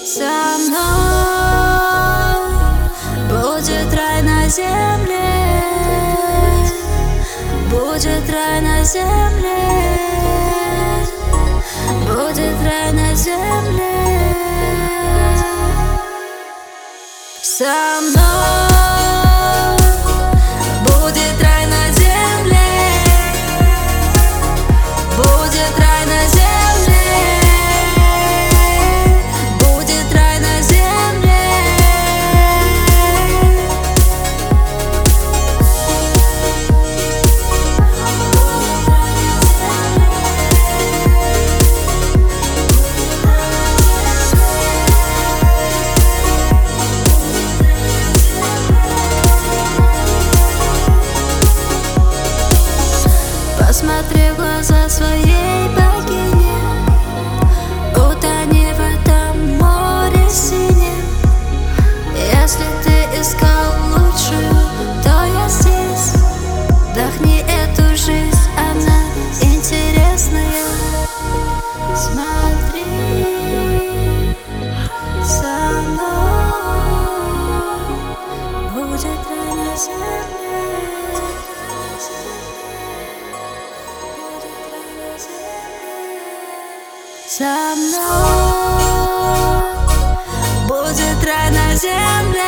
Со мной будет рай на земле, будет рай на земле, будет рай на земле. Со мной будет рай на земле, будет рай на земле, будет рай на земле. Посмотри в глаза своей богине, утони в этом море синем. Если ты искал лучшую, то я здесь. Вдохни эту жизнь, она интересная. Смотри со мной, будет рай на земле. Со мной будет рай на земле,